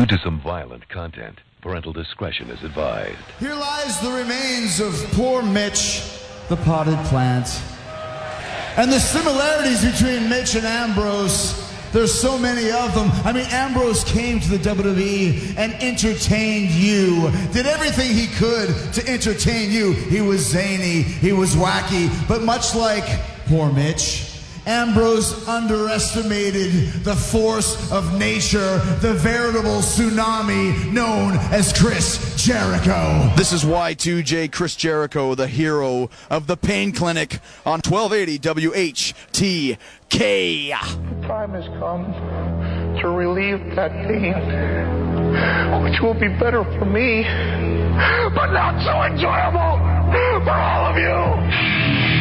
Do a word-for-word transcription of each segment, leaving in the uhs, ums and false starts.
Due to some violent content, parental discretion is advised. Here lies the remains of poor Mitch, the potted plant. And the similarities between Mitch and Ambrose, there's so many of them. I mean, Ambrose came to the W W E and entertained you. Did everything he could to entertain you. He was zany, he was wacky, but much like poor Mitch, Ambrose underestimated the force of nature, the veritable tsunami known as Chris Jericho. This is Y two J Chris Jericho, the hero of the Pain Clinic on twelve eighty W H T K. The time has come to relieve that pain, which will be better for me, but not so enjoyable for all of you.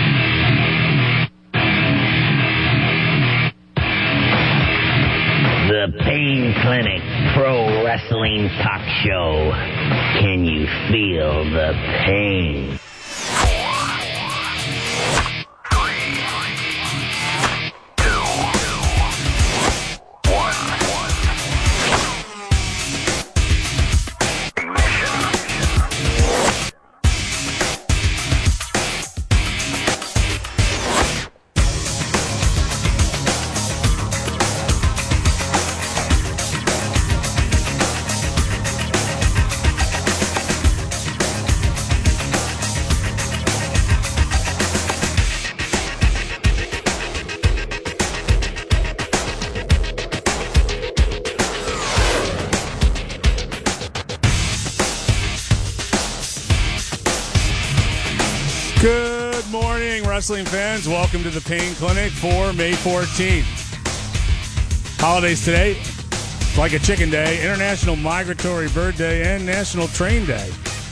The Pain Clinic Pro Wrestling Talk Show. Can you feel the pain? Good morning, wrestling fans. Welcome to the Pain Clinic for May fourteenth. Holidays today, like a chicken day, International Migratory Bird Day, and National Train Day.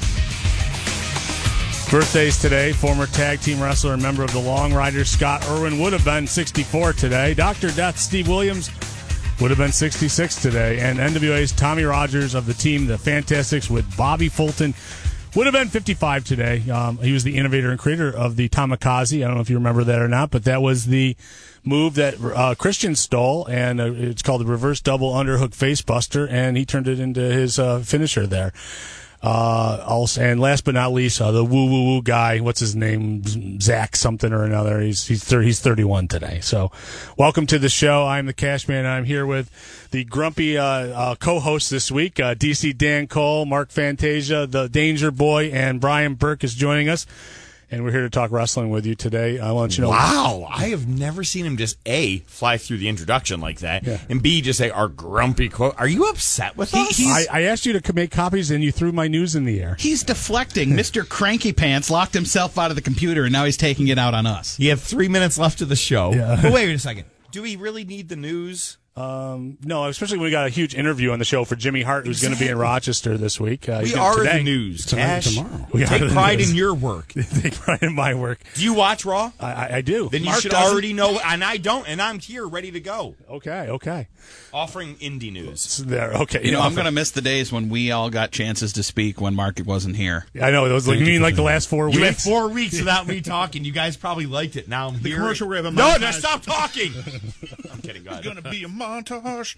Birthdays today, former tag team wrestler and member of the Long Riders, Scott Irwin, would have been sixty-four today. Doctor Death, Steve Williams, would have been sixty-six today. And N W A's Tommy Rogers of the team, the Fantastics, with Bobby Fulton, would have been fifty-five today. Um, he was the innovator and creator of the Tamikaze. I don't know if you remember that or not, but that was the move that uh, Christian stole, and uh, it's called the reverse double underhook facebuster, and he turned it into his uh, finisher there. Uh, also, and last but not least, uh, the woo woo woo guy. What's his name? Zach something or another. He's he's thirty, he's thirty-one today. So, welcome to the show. I'm the Cash Man. I'm here with the grumpy uh, uh, co-host this week, uh, D C Dan Cole, Mark Fantasia, the Danger Boy, and Brian Burke is joining us. And we're here to talk wrestling with you today. I want you to know. Wow, I have never seen him just A, fly through the introduction like that, yeah. and B, just say, our grumpy quote. Are you upset with he, us? I, I asked you to make copies, and you threw my news in the air. He's deflecting. Mister Cranky Pants locked himself out of the computer, and now he's taking it out on us. You have three minutes left of the show. Yeah. But wait a second. Do we really need the news? Um, no, especially when we got a huge interview on the show for Jimmy Hart, who's exactly. going to be in Rochester this week. Uh, we are today. the news, Tonight, Cash. Tomorrow. We Take pride news. in your work. Take pride in my work. Do you watch Raw? I, I, I do. Then Mark you should doesn't. already know, and I don't, and I'm here ready to go. Okay, okay. Offering indie news. It's there, okay. You know, I'm going to miss the days when we all got chances to speak when Mark wasn't here. I know. It was like, you mean like the last four weeks? You had four weeks without me talking. You guys probably liked it. Now I'm the here. commercial we have a No, montage. no, stop talking. I'm kidding. Go ahead. It's going to be a montage.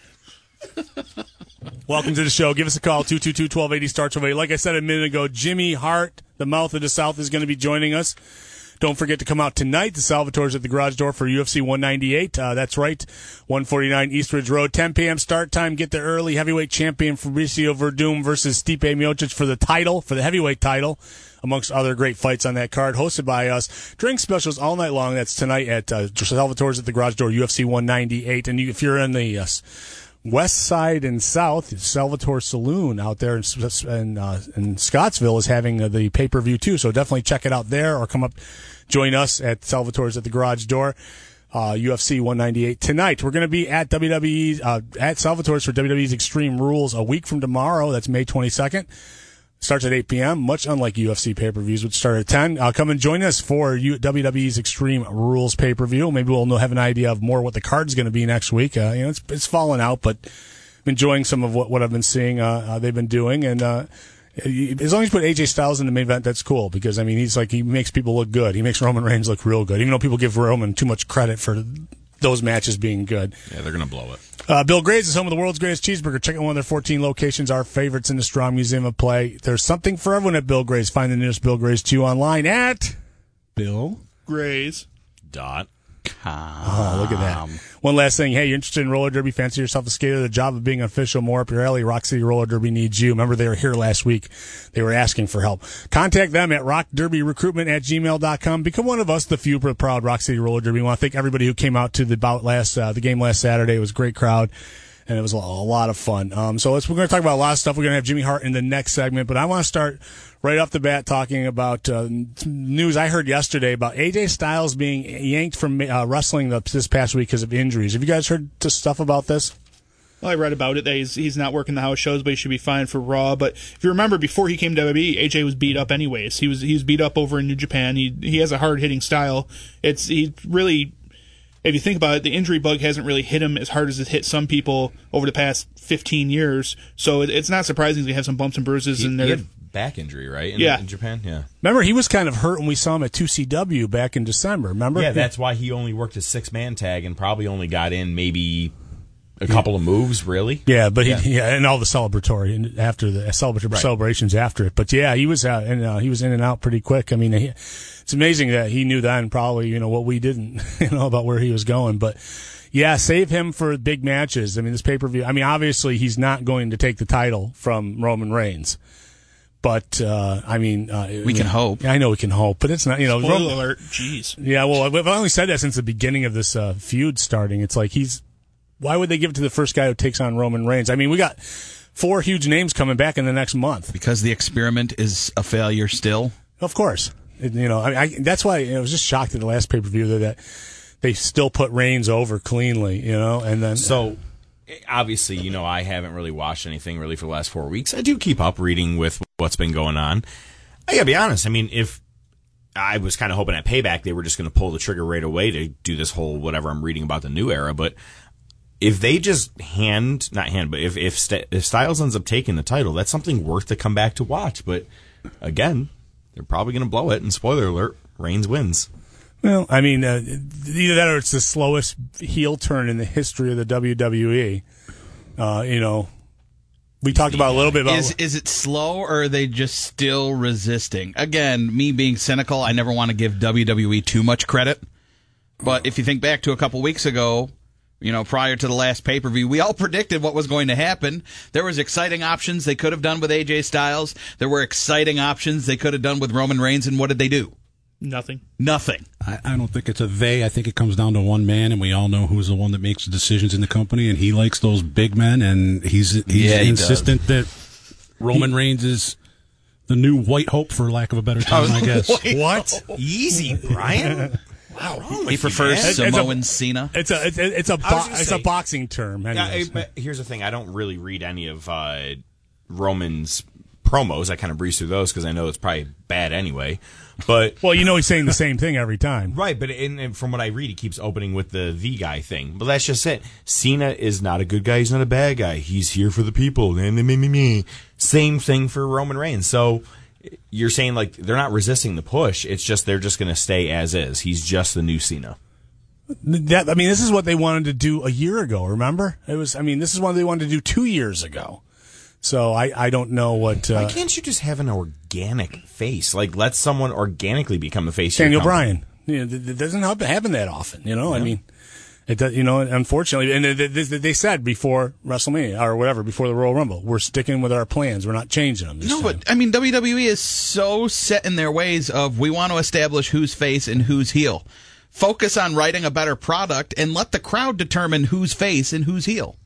Welcome to the show. Give us a call, two two two, one two eight zero, start twelve eighty. Like I said a minute ago, Jimmy Hart, the Mouth of the South, is going to be joining us. Don't forget to come out tonight. The Salvatore's at the garage door for U F C one ninety-eight. Uh, that's right, one forty-nine Eastridge Road. ten p.m. start time. Get there early. Heavyweight champion Fabricio Verdum versus Stipe Miocic for the title, for the heavyweight title, amongst other great fights on that card, hosted by us. Drink specials all night long. That's tonight at uh, Salvatore's at the garage door, U F C one ninety-eight. And you, if you're in the uh, West Side and South, Salvatore Saloon out there in, in, uh, in Scottsville is having uh, the pay-per-view too, so definitely check it out there or come up, join us at Salvatore's at the garage door, uh, U F C one ninety-eight tonight. We're going to be at W W E, uh, at Salvatore's for W W E's Extreme Rules a week from tomorrow. That's May twenty-second. Starts at eight p.m., much unlike U F C pay-per-views, which start at ten. Uh, come and join us for U- W W E's Extreme Rules pay-per-view. Maybe we'll know, have an idea of more what the card's going to be next week. Uh, you know, it's it's fallen out, but I'm enjoying some of what, what I've been seeing uh, uh, they've been doing. And uh, as long as you put A J Styles in the main event, that's cool, because, I mean, he's like, he makes people look good. He makes Roman Reigns look real good, even though people give Roman too much credit for those matches being good. Yeah, they're going to blow it. Uh, Bill Gray's is home of the world's greatest cheeseburger. Check out one of their fourteen locations, our favorites in the Strong Museum of Play. There's something for everyone at Bill Gray's. Find the nearest Bill Gray's to you online at Bill Gray's. Dot. Oh, look at that. One last thing. Hey, you're interested in roller derby? Fancy yourself a skater? The job of being an official more up your alley? Rock City Roller Derby needs you. Remember, they were here last week. They were asking for help. Contact them at rockderbyrecruitment at gmail dot com. Become one of us, the few proud Rock City Roller Derby. We want to thank everybody who came out to the bout last, uh, the game last Saturday. It was a great crowd. And it was a lot of fun. Um, so let's, we're going to talk about a lot of stuff. We're going to have Jimmy Hart in the next segment, but I want to start right off the bat talking about uh, news I heard yesterday about A J Styles being yanked from uh, wrestling this past week because of injuries. Have you guys heard stuff about this? Well, I read about it that he's, he's not working the house shows, but he should be fine for Raw. But if you remember, before he came to W W E, A J was beat up anyways. He was he was beat up over in New Japan. He he has a hard hitting style. It's he really. If you think about it, the injury bug hasn't really hit him as hard as it hit some people over the past fifteen years. So it, it's not surprising to have some bumps and bruises He, in there. he had back injury, right? In, Yeah. in Japan, yeah. Remember, he was kind of hurt when we saw him at two C W back in December. Remember? Yeah, that's why he only worked a six man tag and probably only got in maybe a couple of moves, really. Yeah, but he, Yeah. yeah, and all the celebratory and after the celebra- Right. celebrations after it. But yeah, he was out and uh, he was in and out pretty quick. I mean, he, it's amazing that he knew then probably you know what we didn't, you know, about where he was going. But yeah, save him for big matches. I mean, this pay per view. I mean, obviously he's not going to take the title from Roman Reigns. But uh, I mean, uh, We can hope. I know we can hope, but it's not. You know, Spoiler Roman- alert. Jeez. Yeah, well, I've only said that since the beginning of this uh, feud starting. It's like he's. Why would they give it to the first guy who takes on Roman Reigns? I mean, we got four huge names coming back in the next month. Because the experiment is a failure still. Of course, It- you know. I, I that's why I was just shocked at the last pay per view that, that they still put Reigns over cleanly. You know, and then So, obviously, you know, I haven't really watched anything really for the last four weeks. I do keep up reading with what's been going on. I gotta be honest. I mean, if I was kind of hoping at Payback they were just going to pull the trigger right away to do this whole whatever I'm reading about the new era, but if they just hand, not hand, but if if, St- if Styles ends up taking the title, that's something worth to come back to watch. But again, they're probably going to blow it. And spoiler alert, Reigns wins. well, I mean, uh, either that or it's the slowest heel turn in the history of the W W E. Uh, you know, we talked about a little bit about. Is is it slow or are they just still resisting? Again, me being cynical, I never want to give W W E too much credit. But if you think back to a couple weeks ago, you know, prior to the last pay-per-view, we all predicted what was going to happen. There was exciting options they could have done with A J Styles. There were exciting options they could have done with Roman Reigns, and what did they do? Nothing. Nothing. I, I don't think it's a they. I think it comes down to one man, and we all know who's the one that makes the decisions in the company, and he likes those big men, and he's he's Yeah, he insistent that Roman Reigns is the new white hope, for lack of a better term, I guess. What? Easy, Brian. Wow, He prefers It's- it's a- Samoan Cena. It's a it's a it's a, I was bo- gonna it's say- a boxing term. Yeah, anyways. I- but here's the thing: I don't really read any of uh, Roman's promos. I kind of breeze through those because I know it's probably bad anyway. But well, you know he's saying the same thing every time. right, but in, in, from what I read, he keeps opening with the the guy thing. But that's just it. Cena is not a good guy. He's not a bad guy. He's here for the people. And me, me, me. Same thing for Roman Reigns. So you're saying like they're not resisting the push. It's just they're just going to stay as is. He's just the new Cena. That, I mean, this is what they wanted to do a year ago. Remember, it was. I mean, this is what they wanted to do two years ago. So I, I don't know what. Uh, Why can't you just have an organic face? Like let someone organically become the face. of your Daniel company. Bryan. You know, it doesn't happen happen that often. You know, I mean, it does. You know, unfortunately, and they, they, they said before WrestleMania or whatever, before the Royal Rumble, we're sticking with our plans. We're not changing them. This No, time. but I mean, W W E is so set in their ways of we want to establish who's face and who's heel. Focus on writing a better product and let the crowd determine who's face and who's heel.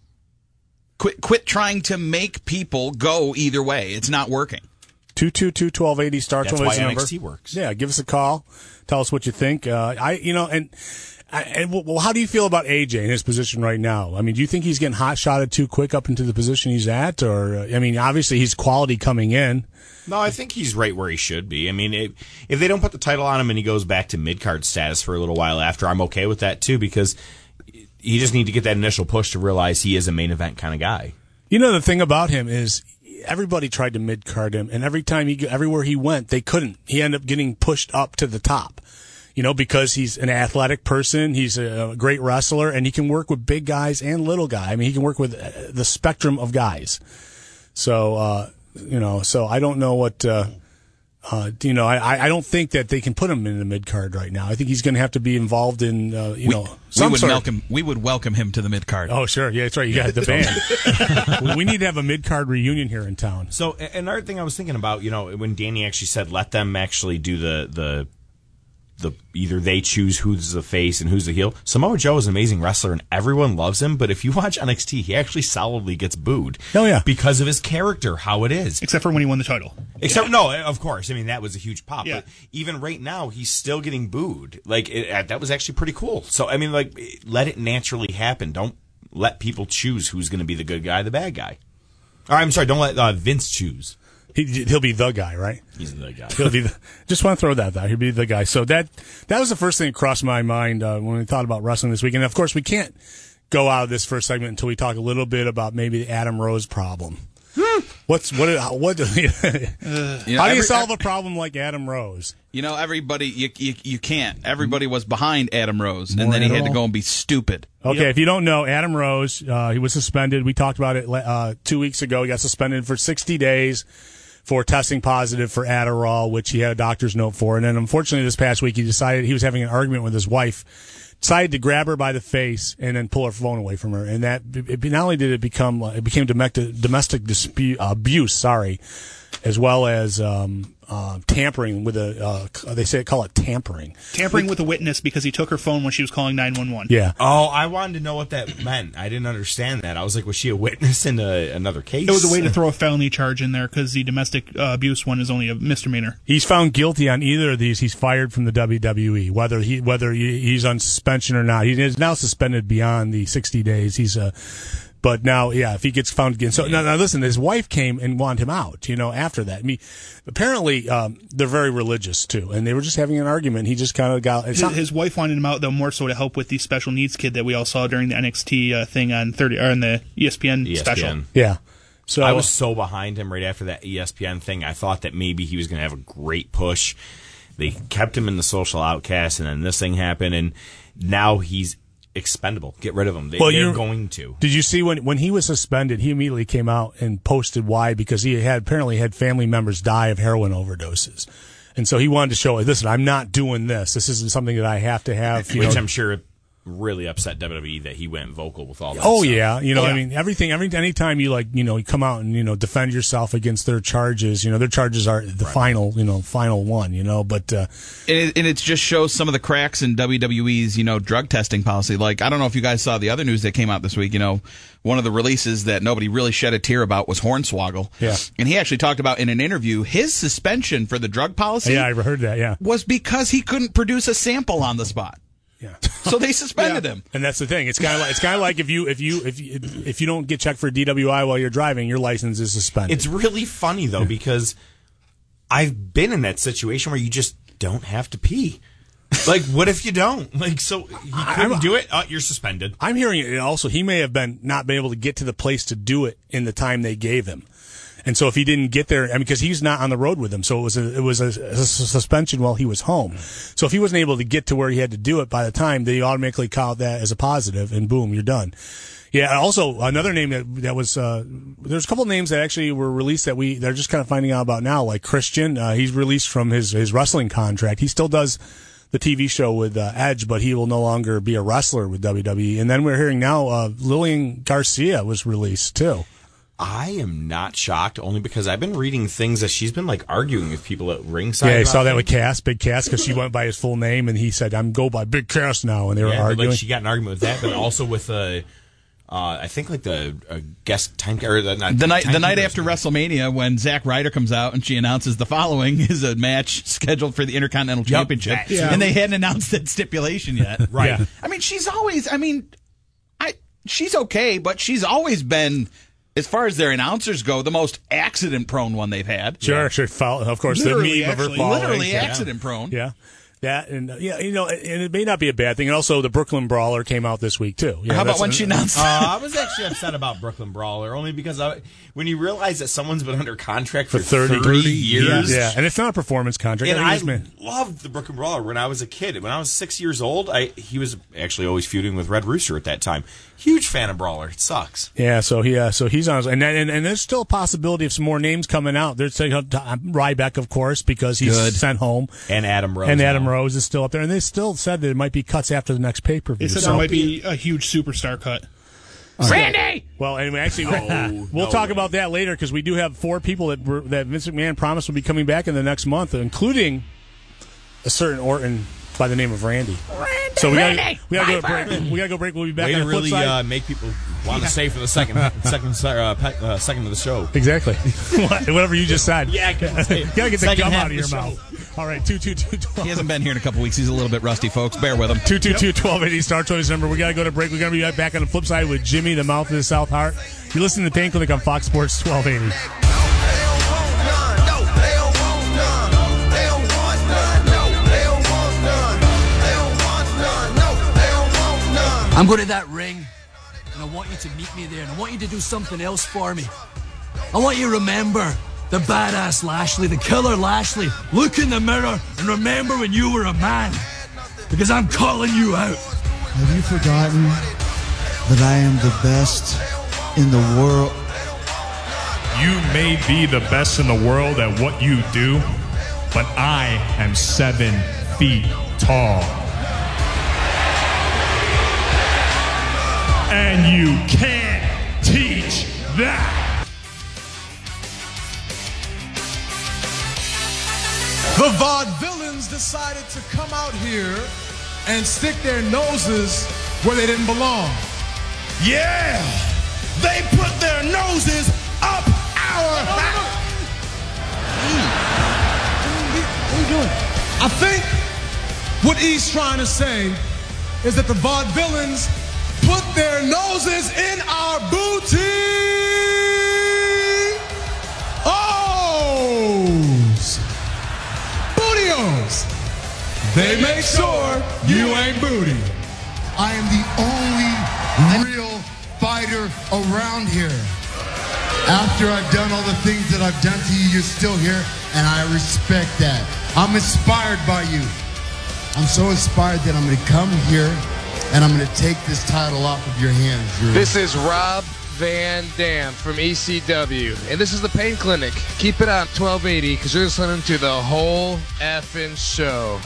Quit, quit trying to make people go either way. It's not working. two two two, twelve eighty star That's twelve why eighty number. N X T works. Yeah, give us a call. Tell us what you think. Uh, I, you know, and and well, how do you feel about A J in his position right now? I mean, do you think he's getting hot shotted too quick up into the position he's at, or uh, I mean, obviously he's quality coming in. No, I think he's right where he should be. I mean, if, if they don't put the title on him and he goes back to mid-card status for a little while after, I'm okay with that too, because you just need to get that initial push to realize he is a main event kind of guy. You know, the thing about him is everybody tried to mid card him, and every time he, everywhere he went, they couldn't. He ended up getting pushed up to the top. You know, because he's an athletic person, he's a great wrestler, and he can work with big guys and little guys. I mean, he can work with the spectrum of guys. So, uh, you know, so I don't know what, uh, uh, you know, I, I don't think that they can put him in the mid card right now. I think he's going to have to be involved in, uh, you we, know, we some would sort welcome. Of, we would welcome him to the mid card. Oh, sure, yeah, that's right. You got the band. We need to have a mid card reunion here in town. So, another thing I was thinking about, you know, when Danny actually said, let them actually do the the. The either they choose who's the face and who's the heel. Samoa Joe is an amazing wrestler and everyone loves him, but if you watch N X T, he actually solidly gets booed. Oh yeah, because of his character, how it is. Except for when he won the title. Except yeah. no, of course. I mean that was a huge pop. Yeah. But even right now, he's still getting booed. Like it, that was actually pretty cool. So I mean, like let it naturally happen. Don't let people choose who's going to be the good guy, the bad guy. Or I'm sorry, don't let uh, Vince choose. He, he'll be the guy, right? He's the guy. He'll be the, just want to throw that out. He'll be the guy. So that that was the first thing that crossed my mind uh, when we thought about wrestling this week. And of course, we can't go out of this first segment until we talk a little bit about maybe the Adam Rose problem. What's what? What? uh, you know, how do every, you solve a problem like Adam Rose? You know, everybody you you, you can't. Everybody was behind Adam Rose, More and then he had to go and be stupid. Okay, Yep. if you don't know, Adam Rose, uh, he was suspended. We talked about it uh, two weeks ago. He got suspended for sixty days. For testing positive for Adderall, which he had a doctor's note for. And then unfortunately this past week he decided he was having an argument with his wife, decided to grab her by the face and then pull her phone away from her. And that, it, not only did it become, it became domestic, domestic dispute, abuse, sorry, as well as, um, uh, tampering with a, uh, they say, call it tampering. Tampering with a witness because he took her phone when she was calling nine one one. Yeah. Oh, I wanted to know what that meant. I didn't understand that. I was like, was she a witness in a, another case? It was a way to throw a felony charge in there because the domestic uh, abuse one is only a misdemeanor. He's found guilty on either of these. He's fired from the W W E, whether he whether he, he's on suspension or not. He is now suspended beyond the sixty days. He's a. But now, yeah, if he gets found again. So now, now listen, his wife came and wanted him out, you know, after that. I mean, apparently, um, they're very religious too. And they were just having an argument. He just kind of got, his, not, his wife wanted him out though more so to help with the special needs kid that we all saw during the N X T uh, thing on thirty, or in the E S P N, E S P N special. Yeah. So I was so behind him right after that E S P N thing. I thought that maybe he was going to have a great push. They kept him in the social outcast and then this thing happened and now he's expendable. Get rid of him. They, well, they're you're going to. Did you see when when he was suspended? He immediately came out and posted why, because he had apparently had family members die of heroin overdoses, and so he wanted to show, listen, I'm not doing this. This isn't something that I have to have. You Which know. I'm sure really upset W W E that he went vocal with all that. Oh stuff. yeah, you know, Oh, yeah. I mean, everything. Every anytime you like, you know, you come out and you know defend yourself against their charges. You know, their charges are the Right. final, you know, final one. You know, but uh, And it, and it just shows some of the cracks in W W E's, you know, drug testing policy. Like, I don't know if you guys saw the other news that came out this week. You know, one of the releases that nobody really shed a tear about was Hornswoggle. Yeah. And he actually talked about in an interview his suspension for the drug policy. yeah, I heard that. Yeah, was because he couldn't produce a sample on the spot. yeah. So they suspended him. And that's the thing. It's kind of like it's kind of like if you if you if you, if you don't get checked for D W I while you're driving, your license is suspended. It's really funny though because I've been in that situation where you just don't have to pee. Like, what if you don't? Like, so he couldn't I'm- do it. Oh, you're suspended. I'm hearing it also. He may have been not been able to get to the place to do it in the time they gave him, and so if he didn't get there, I mean, because he's not on the road with them, so it was a, it was a, a suspension while he was home. So if he wasn't able to get to where he had to do it by the time, they automatically count that as a positive, and boom, you're done. Yeah. Also, another name that that was uh, there's a couple names that actually were released that we they're just kind of finding out about now, like Christian. Uh, he's released from his his wrestling contract. He still does the T V show with uh, Edge, but he will no longer be a wrestler with W W E. And then we're hearing now uh, Lillian Garcia was released too. I am not shocked, only because I've been reading things that she's been like arguing with people at ringside. Yeah, I about saw that things. with Cass, Big Cass, because she went by his full name, and he said, "I'm go by Big Cass now," and they were Yeah, but, arguing. like she got an argument with that, but also with uh, uh, I think like the uh, guest time or the, not, The night the night timekeepers. after WrestleMania, when Zack Ryder comes out and she announces the following is a match scheduled for the Intercontinental Yep, Championship, that, yeah. and they hadn't announced that stipulation yet. Right. Yeah. I mean, she's always. I mean, I she's okay, but she's always been, as far as their announcers go, the most accident-prone one they've had. Sure, sure. Follow, of course, Literally, the meme of her actually. following. Literally yeah. accident-prone. Yeah. That and uh, yeah, you know, and it may not be a bad thing. And also, the Brooklyn Brawler came out this week too. Yeah, How about when she announced? Uh, I was actually upset about Brooklyn Brawler only because I, when you realize that someone's been under contract for, for thirty, thirty years, yeah, yeah, and it's not a performance contract. And I, I mean, loved the Brooklyn Brawler when I was a kid. When I was six years old, I he was actually always feuding with Red Rooster at that time. Huge fan of Brawler. It sucks. Yeah, so he, uh, so he's on, and, and and there's still a possibility of some more names coming out. There's uh, Ryback, of course, because he's Good. sent home, and Adam Rose, and Adam now. Rose is still up there, and they still said that it might be cuts after the next pay per view. They said so. there might be a huge superstar cut. Randy! Well, anyway, actually, No, we'll no talk way. about that later because we do have four people that were, that Vince McMahon promised will be coming back in the next month, including a certain Orton by the name of Randy. Randy! So we gotta, we gotta go break. We gotta go break. We'll be back Way on to the flip really side. uh, make people want to stay for the second second uh, pe- uh, second of the show. Exactly. Whatever you just said. Yeah, I can say you gotta get the second gum half out of your the show. mouth. All right, two two two twelve. He hasn't been here in a couple weeks. He's a little bit rusty, folks. Bear with him. Two two two twelve eighty Star Choice number. We gotta go to break. We're gonna be right back on the flip side with Jimmy, the mouth of the South Heart. You're listening to Pain Clinic on Fox Sports twelve eighty. I'm going to that ring, and I want you to meet me there, and I want you to do something else for me. I want you to remember the badass Lashley, the killer Lashley. Look in the mirror and remember when you were a man, because I'm calling you out. Have you forgotten that I am the best in the world? You may be the best in the world at what you do, but I am seven feet tall. And you can't teach that. The vaudevillains decided to come out here and stick their noses where they didn't belong. Yeah! They put their noses up our... What are you doing? I think what he's trying to say is that the vaudevillains put their noses in our booty. Ohs. Bootios. They make sure you ain't booty. I am the only real fighter around here. After I've done all the things that I've done to you, you're still here, and I respect that. I'm inspired by you. I'm so inspired that I'm going to come here and I'm going to take this title off of your hands, Drew. This is Rob Van Dam from E C W, and this is the Pain Clinic. Keep it on twelve eighty because you're listening to the whole effing show.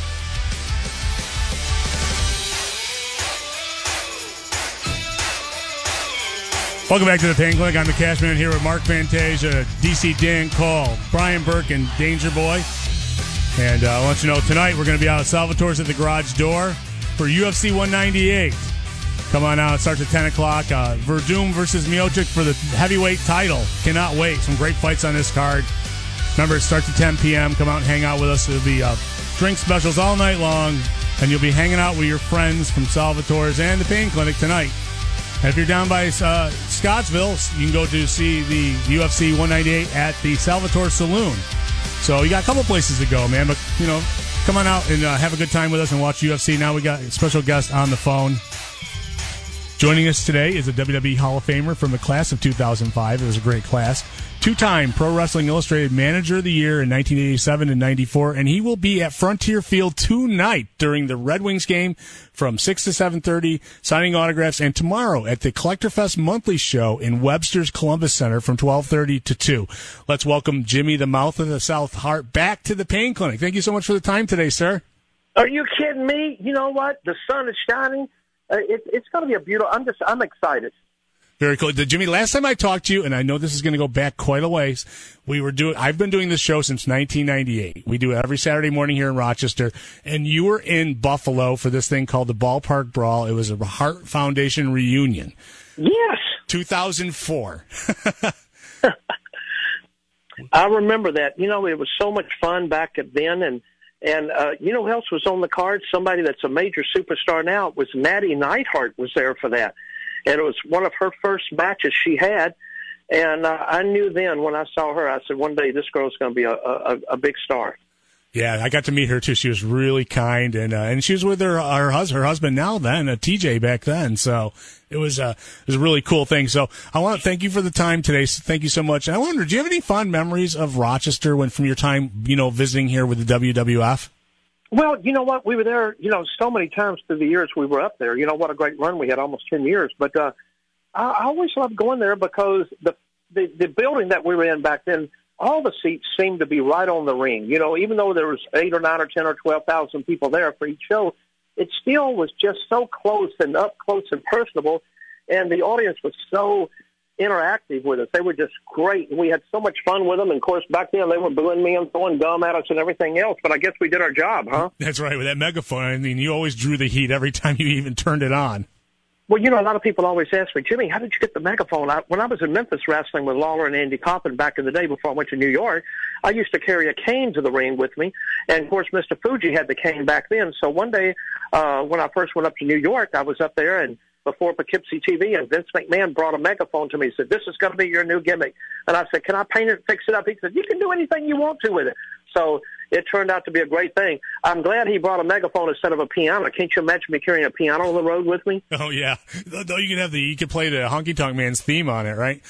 Welcome back to the Pain Clinic. I'm the Cashman here with Mark Fantasia, D C Dan Cole, Brian Burke, and Danger Boy. And uh, I'll let you know, tonight we're going to be out at Salvatore's at the Garage Door for U F C one ninety-eight. Come on out. It starts at ten o'clock. Uh, Verdum versus Miocic for the heavyweight title. Cannot wait. Some great fights on this card. Remember, it starts at ten p.m. Come out and hang out with us. It'll be uh, drink specials all night long, and you'll be hanging out with your friends from Salvatore's and the Pain Clinic tonight. And if you're down by uh, Scottsville, you can go to see the U F C one ninety-eight at the Salvatore Saloon. So you got a couple places to go, man. But, you know, come on out and uh, have a good time with us and watch U F C. Now we got a special guest on the phone. Joining us today is a W W E Hall of Famer from the class of two thousand five. It was a great class. Two-time Pro Wrestling Illustrated Manager of the Year in nineteen eighty-seven and ninety-four. And he will be at Frontier Field tonight during the Red Wings game from six to seven thirty, signing autographs. And tomorrow at the Collector Fest Monthly Show in Webster's Columbus Center from twelve thirty to two. Let's welcome Jimmy, the mouth of the South Heart, back to the Pain Clinic. Thank you so much for the time today, sir. Are you kidding me? You know what? The sun is shining. Uh, it, it's going to be a beautiful. I'm just. I'm excited. Very cool, Jimmy. Last time I talked to you, and I know this is going to go back quite a ways. We were doing. I've been doing this show since nineteen ninety-eight. We do it every Saturday morning here in Rochester, and you were in Buffalo for this thing called the Ballpark Brawl. It was a Heart Foundation reunion. Yes, two thousand four. I remember that. You know, it was so much fun back then, and. And uh, you know who else was on the card? Somebody that's a major superstar now. It was Natty Neidhart was there for that. And it was one of her first matches she had. And uh, I knew then when I saw her, I said, one day this girl's going to be a, a, a big star. Yeah, I got to meet her too. She was really kind, and uh, and she was with her her, hus- her husband now then, uh, T J back then. So it was uh, it was a really cool thing. So I want to thank you for the time today. So thank you so much. And I wonder, do you have any fond memories of Rochester when from your time, you know, visiting here with the W W F? Well, you know what? We were there, you know, so many times through the years we were up there. You know, what a great run we had, almost ten years. But uh, I, I always loved going there because the, the the building that we were in back then, all the seats seemed to be right on the ring. You know, even though there was eight or nine or ten or twelve thousand people there for each show, it still was just so close and up close and personable, and the audience was so interactive with us. They were just great. We had so much fun with them. And, of course, back then they were booing me and throwing gum at us and everything else. But I guess we did our job, huh? That's right. With that megaphone, I mean, you always drew the heat every time you even turned it on. Well, you know, a lot of people always ask me, Jimmy, how did you get the megaphone? I, when I was in Memphis wrestling with Lawler and Andy Kaufman back in the day before I went to New York, I used to carry a cane to the ring with me. And, of course, Mister Fuji had the cane back then. So one day uh, when I first went up to New York, I was up there and before Poughkeepsie T V, and Vince McMahon brought a megaphone to me. He said, this is going to be your new gimmick. And I said, can I paint it and fix it up? He said, you can do anything you want to with it. So it turned out to be a great thing. I'm glad he brought a megaphone instead of a piano. Can't you imagine me carrying a piano on the road with me? Oh, yeah. Though you could have the, you could play the Honky Tonk Man's theme on it, right?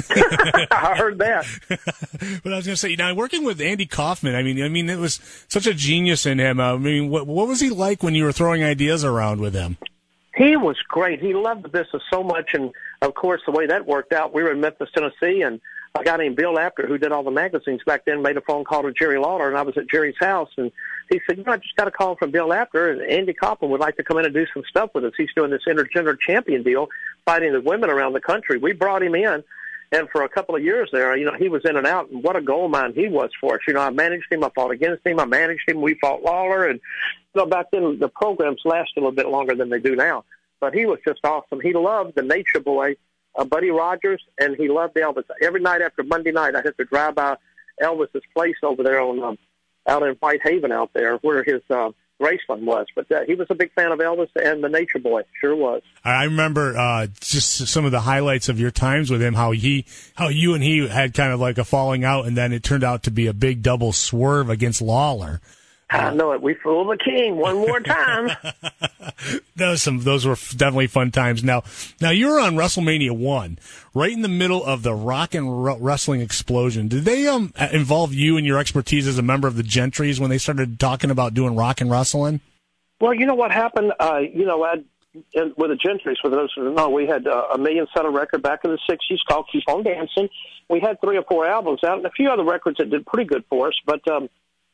I heard that. But I was going to say, now working with Andy Kaufman, I mean, I mean, it was such a genius in him. I mean, what, what was he like when you were throwing ideas around with him? He was great. He loved the business so much, and, of course, the way that worked out, we were in Memphis, Tennessee, and a guy named Bill Apter, who did all the magazines back then, made a phone call to Jerry Lawler, and I was at Jerry's house, and he said, you know, I just got a call from Bill Apter, and Andy Kaufman would like to come in and do some stuff with us. He's doing this intergender champion deal, fighting the women around the country. We brought him in, and for a couple of years there, you know, he was in and out, and what a gold mine he was for us. You know, I managed him, I fought against him, I managed him, we fought Lawler, and, you know, back then the programs lasted a little bit longer than they do now. But he was just awesome. He loved the Nature Boy, uh, Buddy Rogers, and he loved Elvis. Every night after Monday night, I had to drive by Elvis's place over there on um, out in Whitehaven out there where his uh, Graceland was. But uh, he was a big fan of Elvis and the Nature Boy. Sure was. I remember uh, just some of the highlights of your times with him, how he, how you and he had kind of like a falling out, and then it turned out to be a big double swerve against Lawler. I know it. We fooled the king one more time. Those some those were definitely fun times. Now, now you were on WrestleMania one, right in the middle of the rock and ro- wrestling explosion. Did they um involve you and your expertise as a member of the Gentrys when they started talking about doing rock and wrestling? Well, you know what happened. Uh, you know, I'd, with the Gentrys, for those who don't know, we had uh, a million seller record back in the sixties called "Keep on Dancing." We had three or four albums out and a few other records that did pretty good for us, but. Um,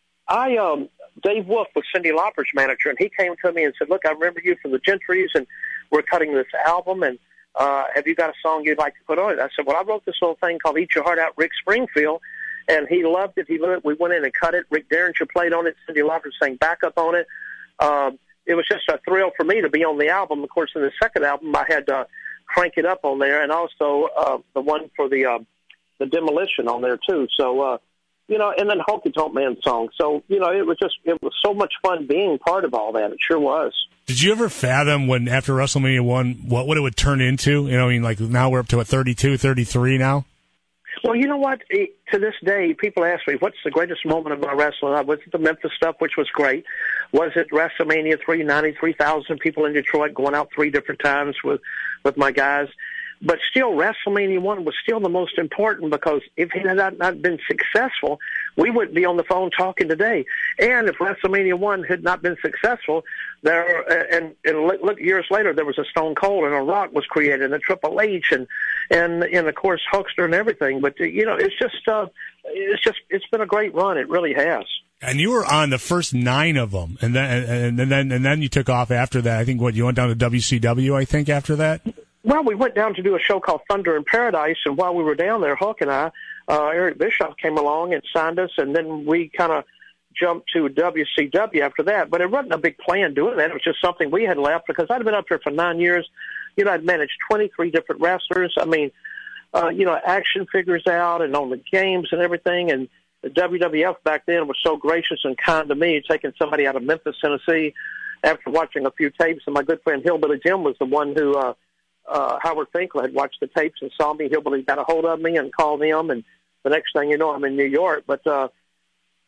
I, um, Dave Wolf was Cyndi Lauper's manager, and he came to me and said, look, I remember you from the Gentrys, and we're cutting this album, and uh, have you got a song you'd like to put on it? I said, well, I wrote this little thing called Eat Your Heart Out, Rick Springfield, and he loved it. He loved it. We went in and cut it. Rick Derringer played on it. Cyndi Lauper sang backup on it. Um, it was just a thrill for me to be on the album. Of course, in the second album, I had uh, Crank It Up on there, and also uh, the one for the, uh, the Demolition on there, too. So, uh, you know, and then Honky Tonk Man song. So, you know, it was just, it was so much fun being part of all that. It sure was. Did you ever fathom when, after WrestleMania one, what, what it would turn into? You know, I mean, like now we're up to, what, thirty-two, thirty-three now? Well, you know what? To this day, people ask me, what's the greatest moment of my wrestling? Was it the Memphis stuff, which was great? Was it WrestleMania three, ninety-three thousand people in Detroit, going out three different times with, with my guys? But still, WrestleMania one was still the most important because if it had not, not been successful, we wouldn't be on the phone talking today. And if WrestleMania one had not been successful, there and, and look, years later, there was a Stone Cold and a Rock was created, and a Triple H, and and and of course Hulkster and everything. But you know, it's just uh, it's just it's been a great run. It really has. And you were on the first nine of them, and then and, and then and then you took off after that. I think what you went down to W C W. I think after that. Well, we went down to do a show called Thunder in Paradise, and while we were down there, Hulk and I, uh, Eric Bischoff came along and signed us, and then we kind of jumped to W C W after that. But it wasn't a big plan doing that. It was just something we had left because I'd been up here for nine years. You know, I'd managed twenty-three different wrestlers. I mean, uh, you know, action figures out and on the games and everything. And the W W F back then was so gracious and kind to me, taking somebody out of Memphis, Tennessee, after watching a few tapes. And my good friend Hillbilly Jim was the one who, uh, Uh, Howard Finkel had watched the tapes and saw me. Hillbilly got a hold of me and called him, and the next thing you know, I'm in New York. But uh,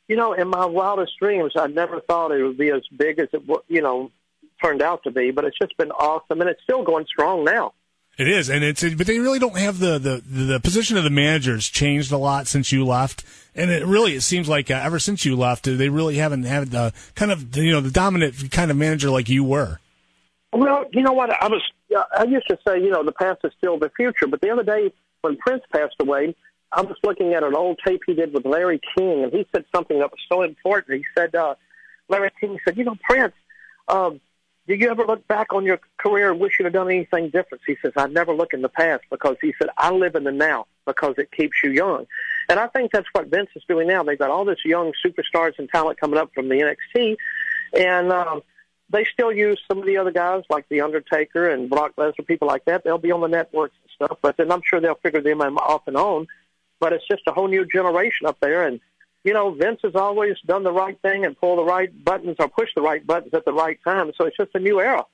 you know, in my wildest dreams, I never thought it would be as big as it, you know, turned out to be. But it's just been awesome, and it's still going strong now. It is, and it's but they really don't have the, the, the position of the managers changed a lot since you left, and it really it seems like uh, ever since you left, they really haven't had the kind of you know the dominant kind of manager like you were. Well, you know what? I was uh, I used to say you know the past is still the future, but the other day when Prince passed away, I was looking at an old tape he did with Larry King, and he said something that was so important. He said, uh, Larry King said, you know, Prince. Um, Did you ever look back on your career and wish you'd have done anything different? He says, I never look in the past because he said, I live in the now because it keeps you young. And I think that's what Vince is doing now. They've got all this young superstars and talent coming up from the N X T, and um, they still use some of the other guys like The Undertaker and Brock Lesnar, people like that. They'll be on the networks and stuff, but then I'm sure they'll figure them off and on. But it's just a whole new generation up there, and you know, Vince has always done the right thing and pull the right buttons or push the right buttons at the right time. So it's just a new era.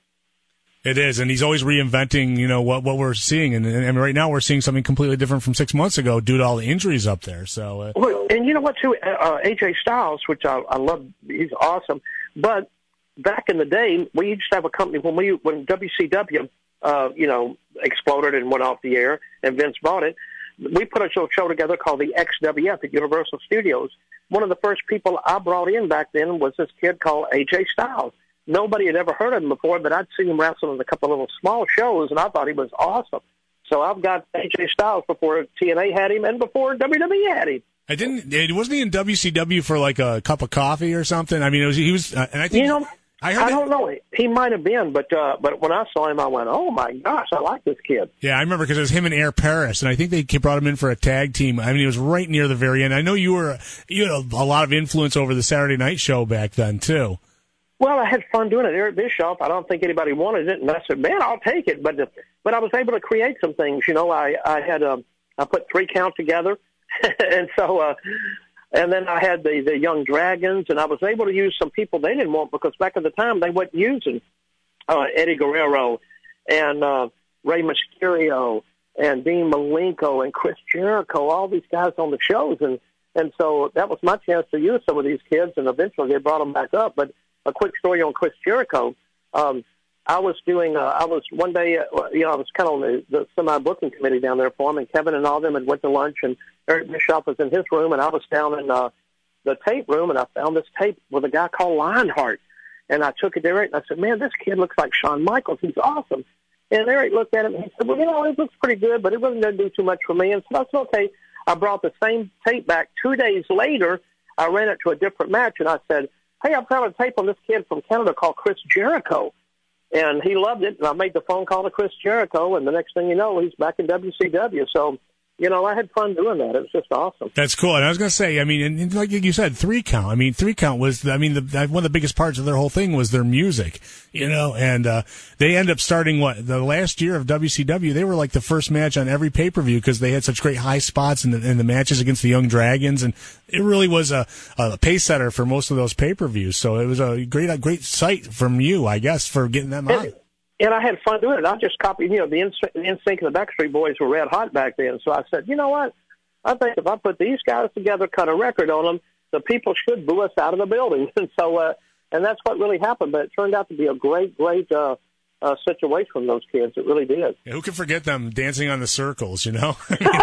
It is, and he's always reinventing, you know, what what we're seeing. And, and right now we're seeing something completely different from six months ago due to all the injuries up there. So, uh, well, and you know what, too? Uh, A J Styles, which I, I love, he's awesome. But back in the day, we used to have a company when we when W C W, uh, you know, exploded and went off the air, and Vince bought it. We put a show together called the X W F at Universal Studios. One of the first people I brought in back then was this kid called A J Styles. Nobody had ever heard of him before, but I'd seen him wrestle in a couple of little small shows, and I thought he was awesome. So I've got A J Styles before T N A had him and before W W E had him. I didn't. It wasn't he in W C W for like a cup of coffee or something? I mean, it was. He was, uh, and I think you know. I, heard I it. don't know. He might have been, but uh, but when I saw him, I went, "Oh my gosh, I like this kid." Yeah, I remember because it was him and Air Paris, and I think they brought him in for a tag team. I mean, it was right near the very end. I know you were you had a, a lot of influence over the Saturday Night Show back then too. Well, I had fun doing it. Eric Bischoff, I don't think anybody wanted it, and I said, "Man, I'll take it." But but I was able to create some things. You know, I I had um I put three count together, and so. uh And then I had the, the Young Dragons, and I was able to use some people they didn't want because back at the time they weren't using uh, Eddie Guerrero and uh, Rey Mysterio and Dean Malenko and Chris Jericho, all these guys on the shows. And, and so that was my chance to use some of these kids, and eventually they brought them back up. But a quick story on Chris Jericho. Um, I was doing, uh, I was one day, uh, you know, I was kind of on the, the semi-booking committee down there for him, and Kevin and all of them had went to lunch, and Eric Bischoff was in his room, and I was down in uh, the tape room, and I found this tape with a guy called Lionheart. And I took it to Eric, and I said, man, this kid looks like Shawn Michaels. He's awesome. And Eric looked at him, and he said, well, you know, it looks pretty good, but it wasn't going to do too much for me. And so I said, okay. I brought the same tape back. Two days later, I ran it to a different match, and I said, hey, I found a tape on this kid from Canada called Chris Jericho. And he loved it, and I made the phone call to Chris Jericho, and the next thing you know, he's back in W C W. So, you know, I had fun doing that. It was just awesome. That's cool. And I was going to say, I mean, and, and like you said, three count. I mean, three count was, I mean, the, one of the biggest parts of their whole thing was their music, you know, and uh, they end up starting, what, the last year of W C W, they were like the first match on every pay-per-view because they had such great high spots in the, in the matches against the Young Dragons, and it really was a, a pace setter for most of those pay-per-views. So it was a great, a great sight from you, I guess, for getting them on. And I had fun doing it. I just copied, you know, the N Sync and the Backstreet Boys were red hot back then. So I said, you know what? I think if I put these guys together, cut a record on them, the people should boo us out of the building. And so, uh, and that's what really happened. But it turned out to be a great, great uh, uh, situation from those kids. It really did. Yeah, who can forget them dancing on the circles, you know?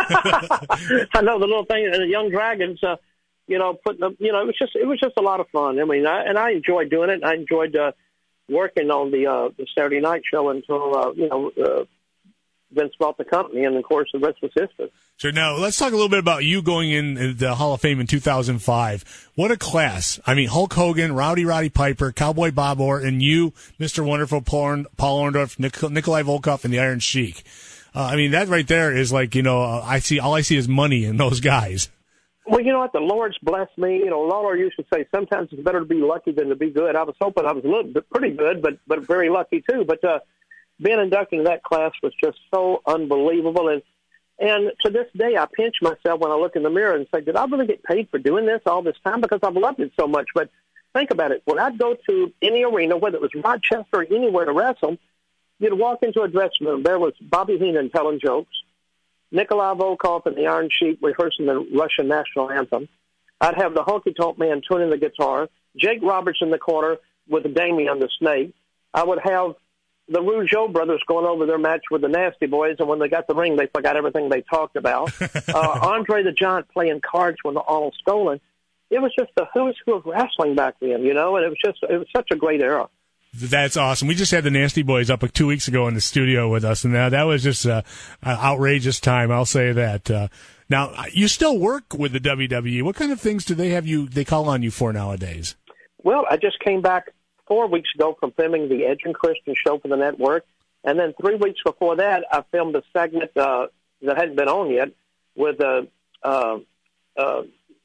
I know the little thing, and the Young Dragons, uh, you know, putting them, you know, it was just, it was just a lot of fun. I mean, I, and I enjoyed doing it. I enjoyed, uh, working on the uh, the Saturday Night Show until uh, you know uh, Vince bought the company, and of course the rest was history. So now let's talk a little bit about you going in the Hall of Fame in two thousand five. What a class! I mean, Hulk Hogan, Rowdy Roddy Piper, Cowboy Bob Orr, and you, Mister Wonderful, Paul, Paul Orndorff, Nik- Nikolai Volkov, and the Iron Sheik. Uh, I mean, that right there is like, you know, uh, I see all I see is money in those guys. Well, you know what? The Lord's blessed me. You know, Lawler used to say sometimes it's better to be lucky than to be good. I was hoping I was a little bit pretty good, but but very lucky too. But uh, being inducted into that class was just so unbelievable. And and to this day, I pinch myself when I look in the mirror and say, did I really get paid for doing this all this time? Because I've loved it so much. But think about it. When I'd go to any arena, whether it was Rochester or anywhere to wrestle, you'd walk into a dressing room. There was Bobby Heenan telling jokes, Nikolai Volkov and the Iron Sheik rehearsing the Russian national anthem. I'd have the Honky Tonk Man tuning the guitar, Jake Roberts in the corner with Damien the Snake. I would have the Rougeau brothers going over their match with the Nasty Boys, and when they got the ring, they forgot everything they talked about. uh, Andre the Giant playing cards with Arnold Skaaland. It was just the who's who of wrestling back then, you know, and it was just it was such a great era. That's awesome. We just had the Nasty Boys up like two weeks ago in the studio with us, and that, that was just an outrageous time, I'll say that. Uh, now, you still work with the W W E. What kind of things do they have you, they call on you for nowadays? Well, I just came back four weeks ago from filming the Edge and Christian show for the network, and then three weeks before that, I filmed a segment uh, that hadn't been on yet with uh, uh, uh,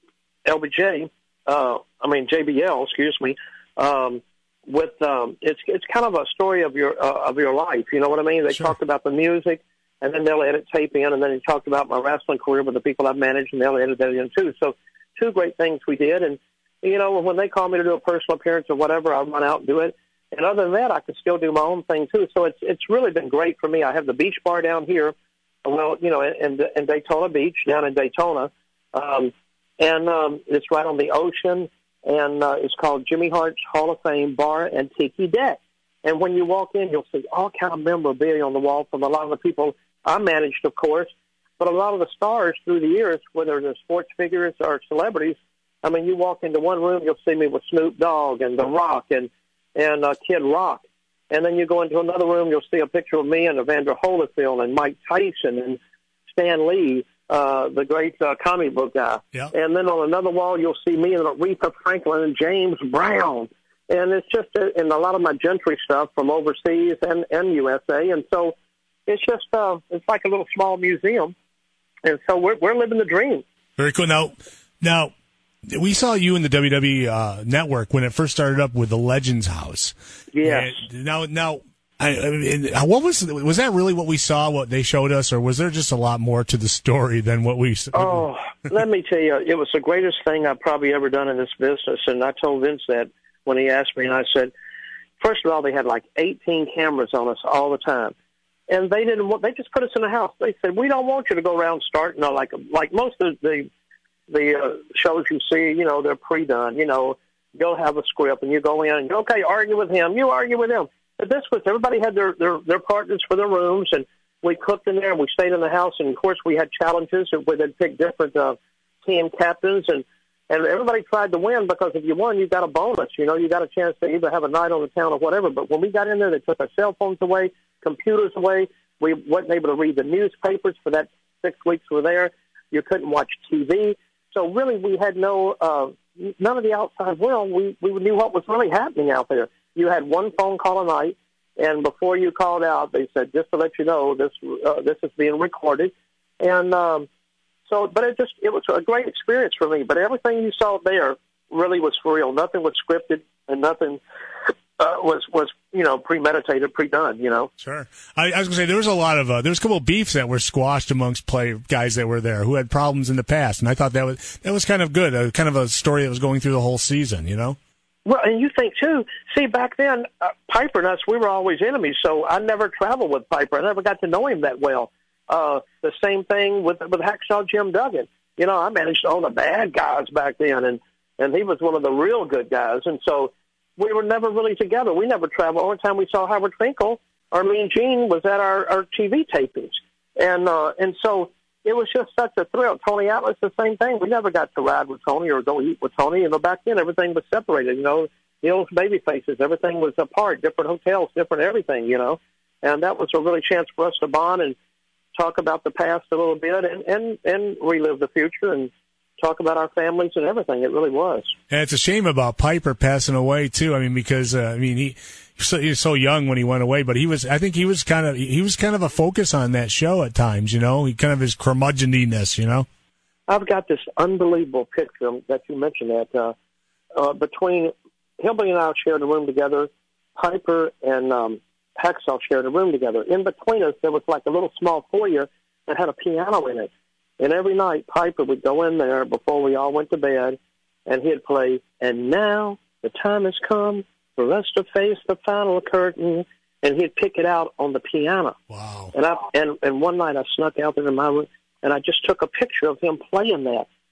L B J, uh, I mean J B L, excuse me, um, with um, it's it's kind of a story of your uh, of your life. You know what I mean? They Sure. talked about the music, and then they'll edit tape in, and then he talked about my wrestling career with the people I've managed, and they'll edit that in too. So two great things we did, and you know when they call me to do a personal appearance or whatever, I'll run out and do it. And other than that, I can still do my own thing too. So it's it's really been great for me. I have the beach bar down here, well, you know, in, in Daytona Beach, down in Daytona, um, and um, it's right on the ocean. And uh, it's called Jimmy Hart's Hall of Fame Bar and Tiki Deck. And when you walk in, you'll see all kind of memorabilia on the wall from a lot of the people I managed, of course, but a lot of the stars through the years, whether they're sports figures or celebrities. I mean, you walk into one room, you'll see me with Snoop Dogg and The Rock and and uh, Kid Rock, and then you go into another room, you'll see a picture of me and Evander Holyfield and Mike Tyson and Stan Lee. Uh, the great uh, comic book guy. Yep. And then on another wall, you'll see me and Aretha Franklin and James Brown. And it's just, uh, and a lot of my gentry stuff from overseas and, and U S A. And so it's just, uh, it's like a little small museum. And so we're, we're living the dream. Very cool. Now, now, we saw you in the W W E uh, network when it first started up with the Legends House. Yeah. Now, now, I, I mean, what was was that really what we saw? What they showed us, or was there just a lot more to the story than what we? Oh, let me tell you, it was the greatest thing I've probably ever done in this business. And I told Vince that when he asked me, and I said, first of all, they had like eighteen cameras on us all the time, and they didn't want. They just put us in the house. They said, we don't want you to go around starting. You know, like like most of the the uh, shows you see, you know, they're pre-done. You know, you'll have a script, and you go in and okay, argue with him. You argue with him. But this was, everybody had their, their, their partners for their rooms, and we cooked in there, and we stayed in the house, and, of course, we had challenges where they'd pick different uh, team captains, and, and everybody tried to win because if you won, you got a bonus. You know, you got a chance to either have a night on the town or whatever. But when we got in there, they took our cell phones away, computers away. We wasn't able to read the newspapers for that six weeks we were there. You couldn't watch T V. So, really, we had no uh, – none of the outside world. We, we knew what was really happening out there. You had one phone call a night, and before you called out, they said, just to let you know, this uh, this is being recorded. And um, so, but it just, it was a great experience for me. But everything you saw there really was for real. Nothing was scripted, and nothing uh, was, was, you know, premeditated, pre-done, you know. Sure. I, I was going to say, there was a lot of, uh, there was a couple of beefs that were squashed amongst play guys that were there who had problems in the past. And I thought that was, that was kind of good, uh, kind of a story that was going through the whole season, you know? Well, and you think, too, see, back then, uh, Piper and us, we were always enemies, so I never traveled with Piper. I never got to know him that well. Uh, the same thing with with Hacksaw Jim Duggan. You know, I managed all the bad guys back then, and, and he was one of the real good guys. And so we were never really together. We never traveled. The only time we saw Howard Finkel, or me and Gene, was at our, our T V tapings. And uh, and so it was just such a thrill. Tony Atlas, the same thing. We never got to ride with Tony or go eat with Tony. You know, back then everything was separated. You know, the old baby faces, everything was apart, different hotels, different everything. You know, and that was a really chance for us to bond and talk about the past a little bit and and and relive the future and talk about our families and everything. It really was. And it's a shame about Piper passing away too. I mean, because uh, I mean he. So, he was so young when he went away, but he was, I think he was kind of, he was kind of a focus on that show at times, you know, he kind of his curmudgeoniness, you know. I've got this unbelievable picture that you mentioned that, uh, uh, between Hillbilly and I shared a room together, Piper and, um, Hacksaw shared a room together. In between us, there was like a little small foyer that had a piano in it. And every night, Piper would go in there before we all went to bed, and he'd play, and now the time has come for us to face the final curtain, and he'd pick it out on the piano. Wow. And I and, and one night I snuck out there in my room, and I just took a picture of him playing that.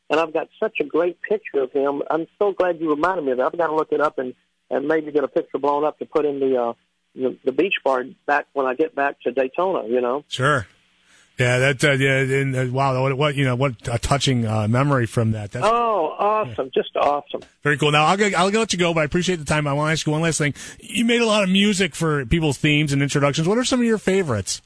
and I've got such a great picture of him. I'm so glad you reminded me of that. I've got to look it up and, and maybe get a picture blown up to put in the, uh, the the beach bar back when I get back to Daytona. You know. Sure. Yeah, that uh, yeah, and, uh, wow, what, what you know, what a touching uh, memory from that. That's, oh, awesome, yeah. Just awesome. Very cool. Now I'll go, I'll let you go, but I appreciate the time. I want to ask you one last thing. You made a lot of music for people's themes and introductions. What are some of your favorites?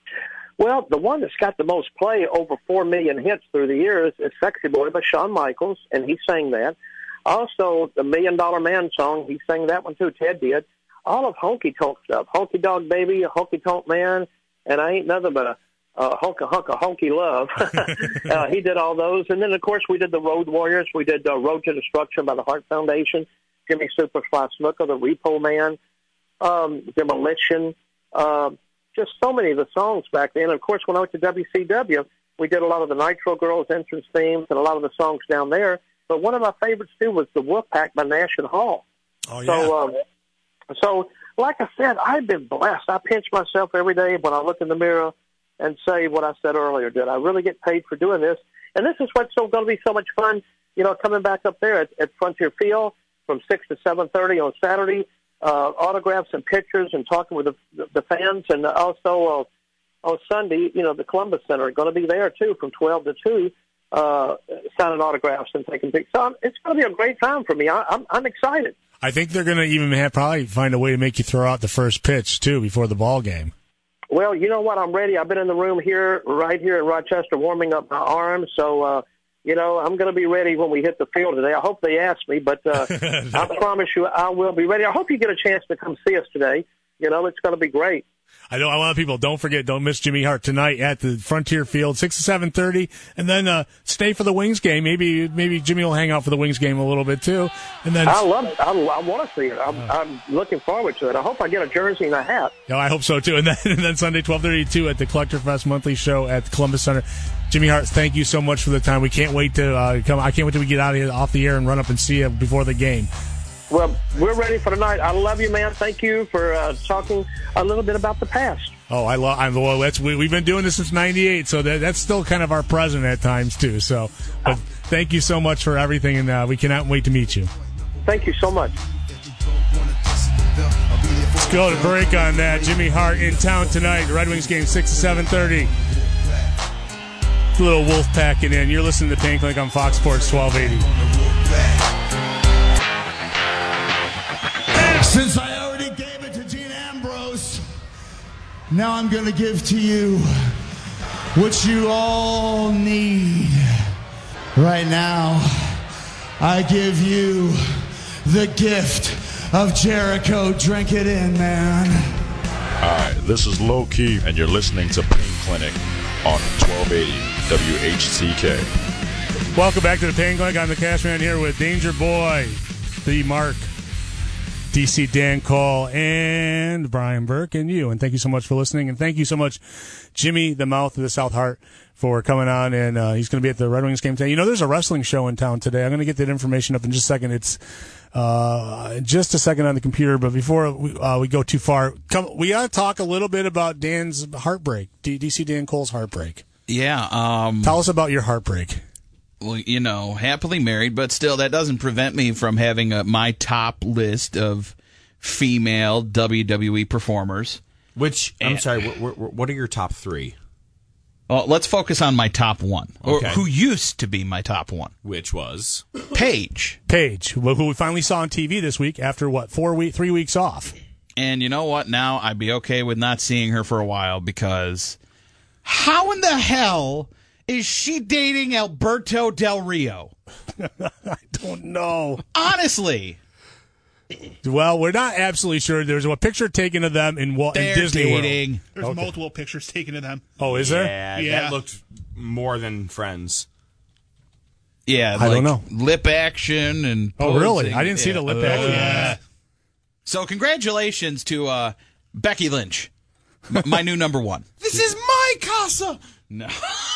Well, the one that's got the most play, over four million hits through the years, is "Sexy Boy" by Shawn Michaels, and he sang that. Also, the Million Dollar Man song, he sang that one too. Ted did. All of Honky Tonk stuff, Honky Dog Baby, Honky Tonk Man, and I Ain't Nothing But a Uh, Honka Honka Honky Love. uh, he did all those. And then, of course, we did the Road Warriors. We did uh, Road to Destruction by the Heart Foundation, Jimmy Superfly Snuka, the Repo Man, um, Demolition, uh, just so many of the songs back then. And, of course, when I went to W C W, we did a lot of the Nitro Girls entrance themes and a lot of the songs down there. But one of my favorites, too, was the Wolfpack by Nash and Hall. Oh, yeah. So, um, so, like I said, I've been blessed. I pinch myself every day when I look in the mirror and say what I said earlier. Did I really get paid for doing this? And this is what's so going to be so much fun, you know, coming back up there at, at Frontier Field from six to seven thirty on Saturday, uh, autographs and pictures and talking with the, the fans. And also uh, on Sunday, you know, the Columbus Center are going to be there, too, from twelve to two, uh, signing autographs and taking pictures. So I'm, it's going to be a great time for me. I, I'm, I'm excited. I think they're going to even have, probably find a way to make you throw out the first pitch, too, before the ball game. Well, you know what? I'm ready. I've been in the room here, right here in Rochester, warming up my arms. So, uh, you know, I'm going to be ready when we hit the field today. I hope they ask me, but uh, I promise you I will be ready. I hope you get a chance to come see us today. You know, it's going to be great. I know a lot of people, don't forget, don't miss Jimmy Hart tonight at the Frontier Field, six to seven thirty, and then uh, stay for the Wings game. Maybe maybe Jimmy will hang out for the Wings game a little bit, too. And then I love it. I, I want to see it. I'm, uh, I'm looking forward to it. I hope I get a jersey and a hat. Yeah, I hope so, too. And then, and then Sunday, twelve thirty-two at the Collector Fest monthly show at the Columbus Center. Jimmy Hart, thank you so much for the time. We can't wait to uh, come. I can't wait till we get out of here, off the air and run up and see you before the game. Well, we're ready for tonight. I love you, man. Thank you for uh, talking a little bit about the past. Oh, I love. I'm well. That's we, we've been doing this since ninety-eight, so that, that's still kind of our present at times too. So, but thank you so much for everything, and uh, we cannot wait to meet you. Thank you so much. Let's go to break on that. Jimmy Hart in town tonight. The Red Wings game six to seven thirty. A little wolf packing in. You're listening to Pain Clinic on Fox Sports twelve eighty. Since I already gave it to Dean Ambrose, now I'm going to give to you what you all need. Right now, I give you the gift of Jericho. Drink it in, man. Hi, this is Low Key, and you're listening to Pain Clinic on twelve eighty W H C K. Welcome back to the Pain Clinic. I'm the Cashman here with Danger Boy, the Mark, D C Dan Cole, and Brian Burke, and you. And thank you so much for listening. And thank you so much, Jimmy, the Mouth of the South Heart, for coming on. And uh, he's going to be at the Red Wings game today. You know, there's a wrestling show in town today. I'm going to get that information up in just a second. It's uh, just a second on the computer. But before we, uh, we go too far, come, we got to talk a little bit about Dan's heartbreak, D- DC Dan Cole's heartbreak. Yeah. Um, Tell us about your heartbreak. Well, you know, happily married, but still, that doesn't prevent me from having a, my top list of female W W E performers. Which, I'm and, sorry, what, what, what are your top three? Well, let's focus on my top one, Okay. or who used to be my top one. Which was? Paige. Paige, who we finally saw on T V this week after, what, four week, three weeks off. And you know what? Now I'd be okay with not seeing her for a while, because how in the hell is she dating Alberto Del Rio? I don't know. Honestly. Well, we're not absolutely sure. There's a picture taken of them in, Walt, in Disney dating. World. There's Okay. multiple pictures taken of them. Oh, is there? Yeah, Yeah. that looked more than friends. Yeah, I like don't know. lip action and Oh, really? posing. I didn't see Yeah. the lip Uh, action. Yeah. So congratulations to uh, Becky Lynch, m- my new number one. This is my casa! No.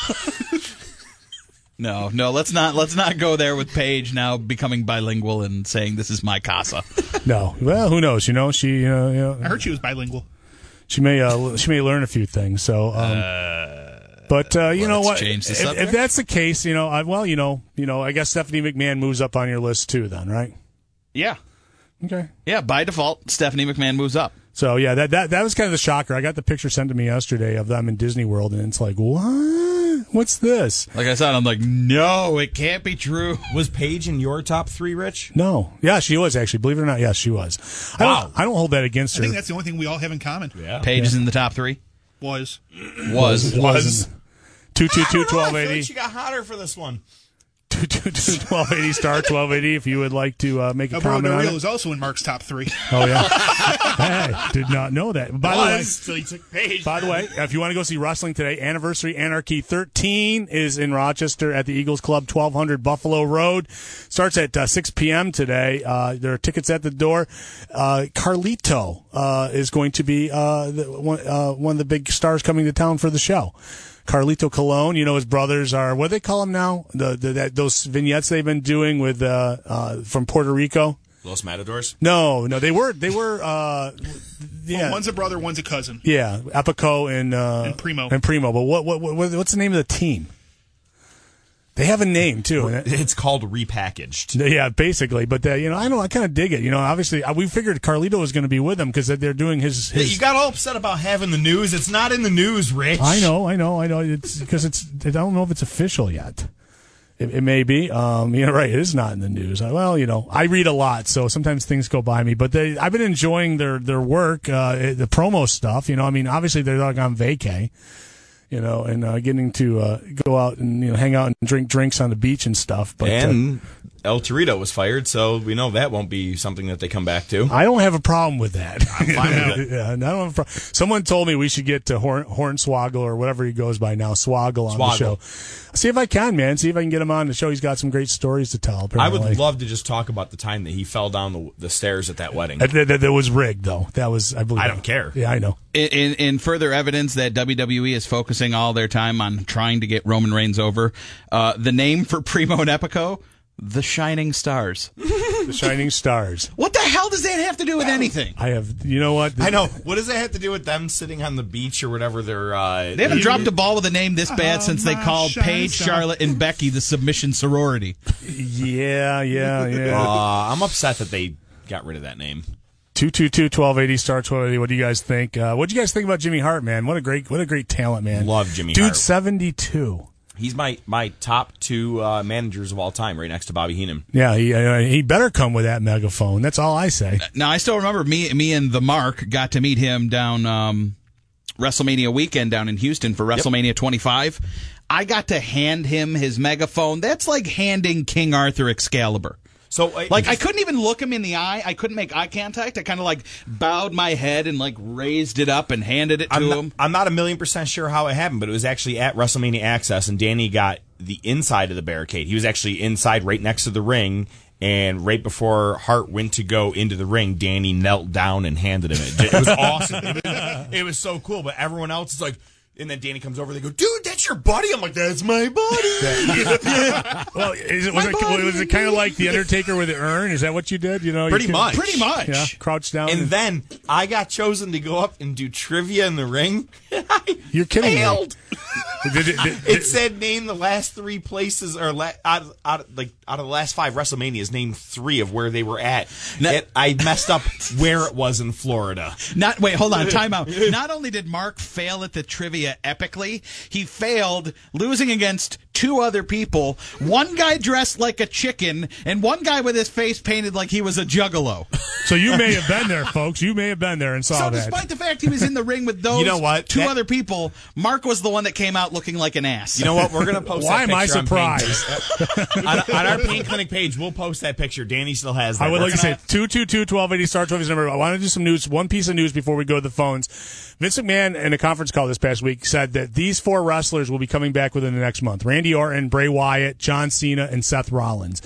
No, no, let's not let's not go there with Paige now becoming bilingual and saying this is my casa. No. Well, who knows? You know, she. Uh, you know, I heard she was bilingual. She may. Uh, she may learn a few things. So. Um, Uh, But uh, you Well, know let's what? change the If, subject. if that's the case, you know, I, well, you know, you know, I guess Stephanie McMahon moves up on your list too, then, right? Yeah. Okay. Yeah, by default, Stephanie McMahon moves up. So yeah, that that that was kind of the shocker. I got the picture sent to me yesterday of them in Disney World, and it's like, what? What's this? Like I said, I'm like, no, it can't be true. Was Paige in your top three, Rich? No. Yeah, she was actually. Believe it or not, yes, she was. I Wow. don't. I don't hold that against I her. think that's the only thing we all have in common. Yeah. Paige is in the top three. Was. Was. Was. Two two two I twelve feel eighty. like she got hotter for this one. Two two two twelve eighty star twelve eighty. If you would like to uh, make a El Burro comment Del on Rio it. is also in Mark's top three. Oh yeah. Hey, did not know that. By the way, Was, so he took Paige. By the way, if you want to go see wrestling today, Anniversary Anarchy thirteen is in Rochester at the Eagles Club, twelve hundred Buffalo Road. Starts at uh, six p.m. today. Uh, there are tickets at the door. Uh, Carlito uh, is going to be uh, the, one, uh, one of the big stars coming to town for the show. Carlito Colon, you know, his brothers are, what do they call him now? The, the that, those vignettes they've been doing with uh, uh, from Puerto Rico. Los Matadors? No, no, they were, they were, uh, yeah. Well, one's a brother, one's a cousin. Yeah, Epico and uh, And Primo. And Primo. But what, what, what what's the name of the team? They have a name too. It's called Repackaged. Yeah, basically. But uh, you know, I know I kind of dig it. You know, obviously uh, we figured Carlito was going to be with them because they're doing his. his You got all upset about having the news. It's not in the news, Rich. I know, I know, I know. It's because it's. I don't know if it's official yet. It, it may be. Um, you know, right? It is not in the news. I, well, you know, I read a lot, so sometimes things go by me. But they, I've been enjoying their their work, uh, the promo stuff. You know, I mean, obviously they're like on vacay. You know, and uh, getting to uh, go out and you know hang out and drink drinks on the beach and stuff. But and El Torito was fired, so we know that won't be something that they come back to. I don't have a problem with that. I'm fine with it. Yeah, I don't have a problem. Someone told me we should get to Horn, Hornswoggle or whatever he goes by now, Swoggle on the Swoggle. show. See if I can, man. See if I can get him on the show. He's got some great stories to tell. I Apparently. would love to just talk about the time that he fell down the, the stairs at that wedding. That, that, that was rigged, though. That was, I believe. I don't care. Yeah, I know. In, in, in further evidence that W W E is focusing all their time on trying to get Roman Reigns over, uh, the name for Primo and Epico, The Shining Stars. The Shining Stars. What the hell does that have to do with anything? I have, you know what? I know. What does that have to do with them sitting on the beach or whatever they're... Uh, They haven't dropped a ball with a name this bad Oh, since they my called shining Paige, star. Charlotte, and Becky the submission sorority. Yeah, yeah, yeah. Uh, I'm upset that they got rid of that name. two two two twelve eighty star twelve eighty. What do you guys think? Uh, what do you guys think about Jimmy Hart, man? What a great, what a great talent, man. Love Jimmy Dude, Hart. seventy-two. He's my, my top two uh, managers of all time, right next to Bobby Heenan. Yeah, he uh, he better come with that megaphone. That's all I say. Now, I still remember me me and the Mark got to meet him down um, WrestleMania weekend down in Houston for WrestleMania twenty-five. I got to hand him his megaphone. That's like handing King Arthur Excalibur. So, uh, like, I couldn't even look him in the eye. I couldn't make eye contact. I kind of like bowed my head and like raised it up and handed it to I'm him. not, I'm not a million percent sure how it happened, but it was actually at WrestleMania Access, and Danny got the inside of the barricade. He was actually inside right next to the ring, and right before Hart went to go into the ring, Danny knelt down and handed him it. It was awesome. It was, it was so cool, but everyone else is like... And then Danny comes over. They go, dude, that's your buddy. I'm like, that's my buddy. Well, is it, was, it, was it kind of like the Undertaker with the urn? Is that what you did? You know, Pretty you much. Pretty much. Yeah, crouch down. And then I got chosen to go up and do trivia in the ring. You're kidding me. Failed. Did it, did, It said name the last three places, or la- out, out, like out of the last five WrestleManias, name three of where they were at. Now- And I messed up where it was in Florida. Not wait, hold on, time out. Not only did Mark fail at the trivia epically, he failed losing against two other people. One guy dressed like a chicken, and one guy with his face painted like he was a juggalo. So you may have been there, folks. You may have been there and saw So, that. despite the fact he was in the ring with those You know what? two That- other people, Mark was the one that came out looking like an ass. You know what? We're going to post Why that am I picture on Pain- surprised? on, on our Pain Clinic page, we'll post that picture. Danny still has that. I would We're like to gonna- say two two two twelve eighty star twelve number. I want to do some news. One piece of news before we go to the phones. Vince McMahon in a conference call this past week said that these four wrestlers will be coming back within the next month: Randy Orton, Bray Wyatt, John Cena, and Seth Rollins.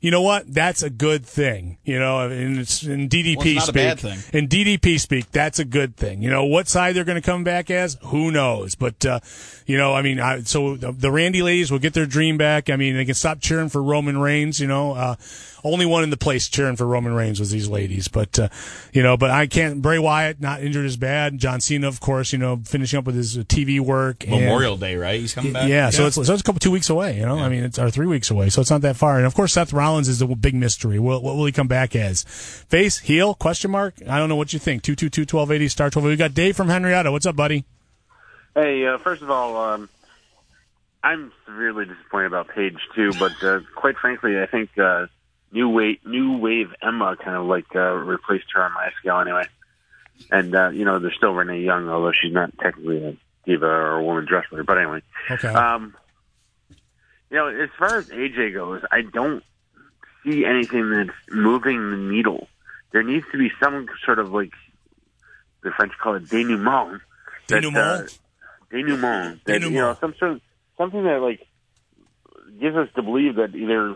you know what? That's a good thing. You know, and it's in D D P well, it's not speak. a bad thing. In D D P speak, that's a good thing. You know, what side they're going to come back as? Who knows? But, uh, you know, I mean, I, so the, the Randy ladies will get their dream back. I mean, they can stop cheering for Roman Reigns, you know, uh, only one in the place cheering for Roman Reigns was these ladies. But, uh, you know, but I can't, Bray Wyatt not injured as bad. John Cena, of course, you know, finishing up with his T V work. Memorial and, Day, right? He's coming back. Yeah, so it's, so it's a couple, two weeks away, you know, yeah. I mean, it's or three weeks away, so it's not that far. And of course, Seth Rollins is the big mystery. Will, what will he come back as? Face, heel, question mark? I don't know what you think. two two two, twelve eighty, star twelve eighty. We got Dave from Henrietta. What's up, buddy? Hey, uh, first of all, um, I'm severely disappointed about Paige too, but uh, quite frankly, I think uh, new wave, new wave Emma kind of like uh, replaced her on my scale anyway. And uh, you know, there's still Renee Young, although she's not technically a diva or a women's wrestler. But anyway, okay. Um, you know, as far as A J goes, I don't see anything that's moving the needle. There needs to be some sort of like the French call it denouement. Denouement. Uh, denouement. That, you know, some sort of something that like gives us to believe that either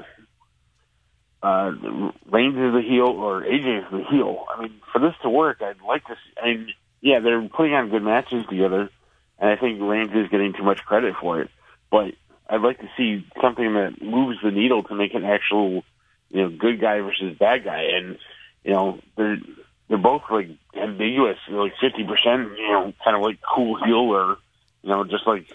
uh, Reigns is the heel or A J is the heel. I mean, for this to work, I'd like to see. I mean, yeah, they're putting on good matches together, and I think Reigns is getting too much credit for it. But I'd like to see something that moves the needle to make an actual, you know, good guy versus bad guy. And, you know, they're they're both like ambiguous, like fifty percent, you know, kind of like cool heel or, you know, just like,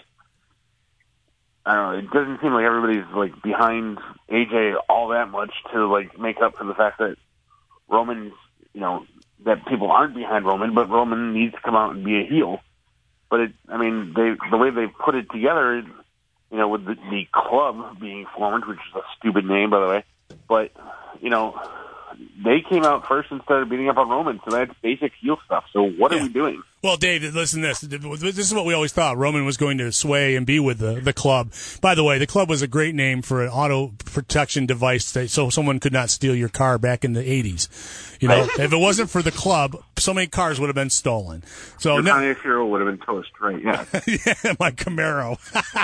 I don't know, it doesn't seem like everybody's like behind A J all that much to like make up for the fact that Roman, you know, that people aren't behind Roman, but Roman needs to come out and be a heel. But it, I mean, they the way they put it together, it, you know, with the, the club being formed, which is a stupid name, by the way, but, you know, they came out first and started beating up on Roman, so that's basic heel stuff. So what yeah. are we doing? Well, Dave, listen to this. This is what we always thought. Roman was going to sway and be with the, the club. By the way, the club was a great name for an auto protection device that, so someone could not steal your car back in the eighties. You know, if it wasn't for the club, so many cars would have been stolen. So your now, hero would have been toast, right? Yeah, yeah, my Camaro.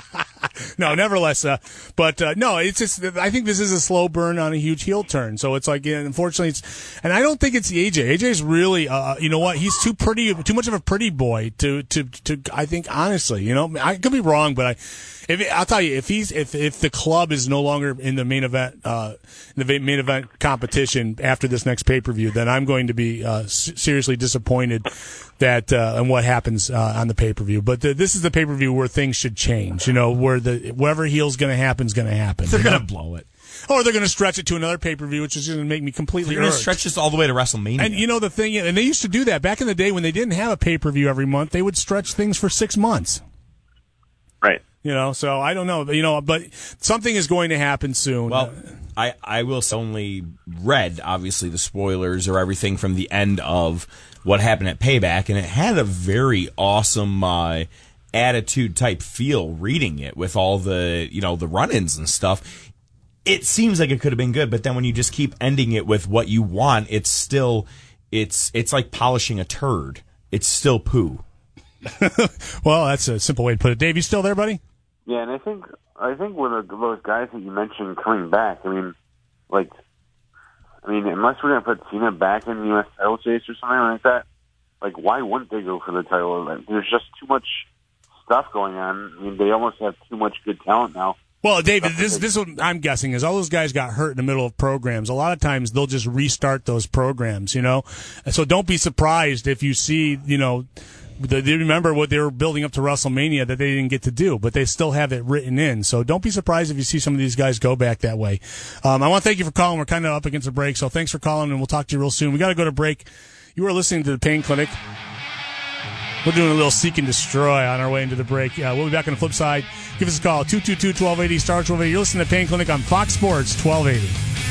No, nevertheless, uh, but uh, no, it's just. I think this is a slow burn on a huge heel turn. So it's like, yeah, unfortunately, it's, and I don't think it's the A J. A J's really, uh, you know what? He's too pretty, too much of a pretty boy to to to. I think honestly, you know, I could be wrong, but I. If I'll tell you, if he's if if the club is no longer in the main event, uh, in the main event competition after this next pay per view, then I'm going to be uh, s- seriously disappointed that uh, and what happens uh, on the pay per view. But the, this is the pay per view where things should change. You know, where the whatever heel's going to happen is going to happen. They're going to blow it. Or they're going to stretch it to another pay per view, which is going to make me completely. They're going to stretch this all the way to WrestleMania. And you know the thing, and they used to do that back in the day when they didn't have a pay per view every month. They would stretch things for six months. Right. You know, so I don't know, you know, but something is going to happen soon. Well, I, I will only read, obviously, the spoilers or everything from the end of what happened at Payback, and it had a very awesome uh, attitude-type feel reading it with all the, you know, the run-ins and stuff. It seems like it could have been good, but then when you just keep ending it with what you want, it's still, it's it's like polishing a turd. It's still poo. Well, that's a simple way to put it. Dave, you still there, buddy? Yeah, and I think I think with those guys that you mentioned coming back, I mean, like, I mean, unless we're gonna put Cena back in the U S title chase or something like that, like, why wouldn't they go for the title? There's just too much stuff going on. I mean, they almost have too much good talent now. Well, David, this this is what I'm guessing is all those guys got hurt in the middle of programs. A lot of times they'll just restart those programs, you know. So don't be surprised if you see, you know. They remember what they were building up to WrestleMania that they didn't get to do, but they still have it written in. So don't be surprised if you see some of these guys go back that way. Um, I want to thank you for calling. We're kind of up against a break, so thanks for calling, and we'll talk to you real soon. We got to go to break. You are listening to the Pain Clinic. We're doing a little seek and destroy on our way into the break. Uh, we'll be back on the flip side. Give us a call, two two two, twelve eighty, star twelve eighty. You're listening to Pain Clinic on Fox Sports twelve eighty.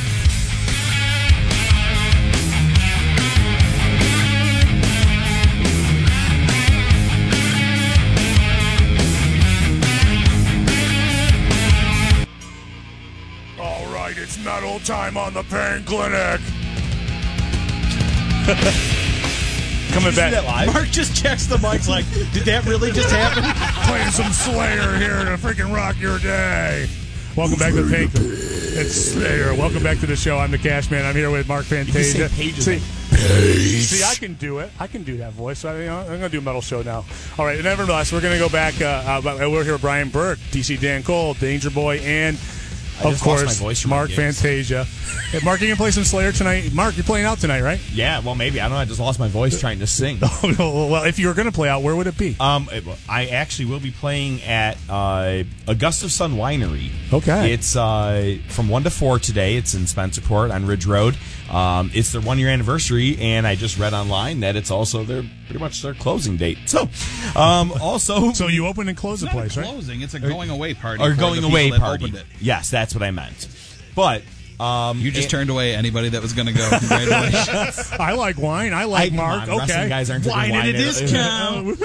It's metal time on the Pain Clinic. Coming back. Mark just checks the mics like, did that really just happen? Playing some Slayer here to freaking rock your day. Welcome back to the Pain Clinic. It's Slayer. Welcome back to the show. I'm the Cash Man. I'm here with Mark Fantasia. You can say Paige. See, Paige. see, I can do it. I can do that voice. I, you know, I'm going to do a metal show now. All right, nevertheless, we're going to go back. Uh, uh, we're here with Brian Burke, D C Dan Cole, Danger Boy, and, I of just course, lost my voice from Mark my gigs. Fantasia. Hey, Mark, you going to play some Slayer tonight? Mark, you're playing out tonight, right? Yeah, well, maybe. I don't know. I just lost my voice trying to sing. Oh, no. Well, if you were going to play out, where would it be? Um, I actually will be playing at uh, Augusta Sun Winery. Okay. It's uh, from one to four today. It's in Spencerport on Ridge Road. Um, it's their one year anniversary, and I just read online that it's also their pretty much their closing date. So, um, also, so you open and close the It's not place, a right? closing. It's a going away party. or for going the away people that party. opened it. Yes, that's what I meant. But um, You just it- turned away anybody that was going to go. Congratulations. I like wine. I like I- come Mark. on, Okay. wrestling guys aren't drinking wine wine at a at- discount.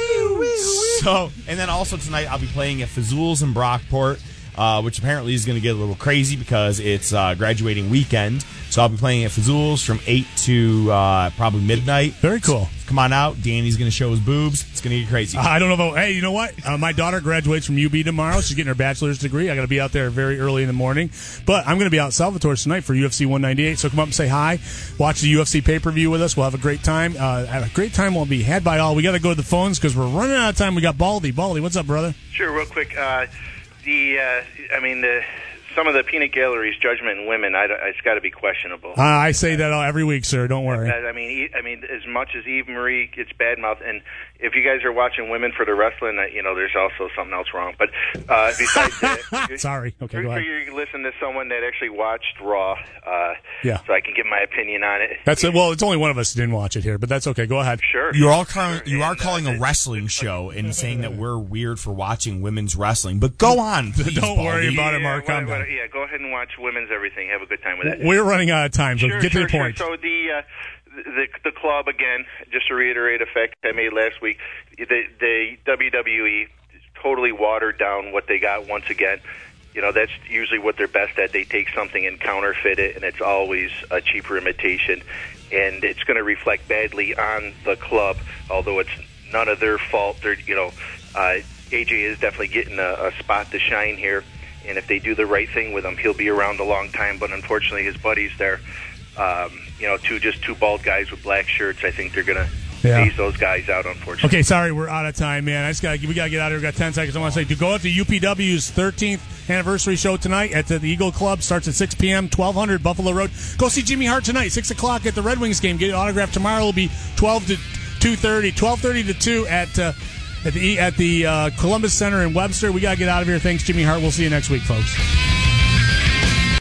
So, and then also tonight I'll be playing at Fazools in Brockport, uh, which apparently is going to get a little crazy because it's uh, graduating weekend. So I'll be playing at Fazools from eight to uh, probably midnight. Very cool. Come on out. Danny's going to show his boobs. It's going to get crazy. I don't know about. Hey, you know what? Uh, my daughter graduates from U B tomorrow. She's getting her bachelor's degree. I got to be out there very early in the morning. But I'm going to be out in Salvatore tonight for U F C one ninety-eight. So come up and say hi. Watch the U F C pay per view with us. We'll have a great time. Uh, have a great time. We'll be had by all. We got to go to the phones because we're running out of time. We got Baldy. Baldy, what's up, brother? Sure, real quick. Uh, the uh, I mean the. Some of the peanut gallery's judgment in women, I, it's got to be questionable. Uh, I say that every week, sir. Don't worry. I, I mean, E- I mean, as much as Eve Marie gets bad mouth, and if you guys are watching women for the wrestling, uh, you know, there's also something else wrong. But uh, besides that, sorry. Okay, go ahead. You listen to someone that actually watched Raw, uh, Yeah. so I can give my opinion on it. That's it. Well, it's only one of us who didn't watch it here, but that's okay. Go ahead. Sure. You are calling, you are calling a wrestling show and saying that we're weird for watching women's wrestling. But go on, please, Don't worry Baldy. about it, Mark. Yeah, Calm what- down. what- yeah, go ahead and watch women's everything. Have a good time with it. We're running out of time, so Sure, get sure, to the sure. point. So the, uh, the the club again, just to reiterate a fact I made last week, the the W W E totally watered down what they got once again. You know, that's usually what they're best at. They take something and counterfeit it, and it's always a cheaper imitation, and it's going to reflect badly on the club. Although it's none of their fault. They're you know, uh, A J is definitely getting a, a spot to shine here. And if they do the right thing with him, he'll be around a long time. But unfortunately, his buddies there, um, you know, two just two bald guys with black shirts. I think they're gonna Yeah. phase those guys out. Unfortunately. Okay, sorry, we're out of time, man. I just got we got to get out of here. We've got ten seconds. I want to say to go out to U P W's thirteenth anniversary show tonight at the, the Eagle Club. Starts at six p.m. twelve hundred Buffalo Road. Go see Jimmy Hart tonight, six o'clock at the Red Wings game. Get an autograph tomorrow. It'll be twelve to two thirty, twelve thirty to two at. Uh, At the at the uh, Columbus Center in Webster. We got to get out of here. Thanks, Jimmy Hart. We'll see you next week, folks.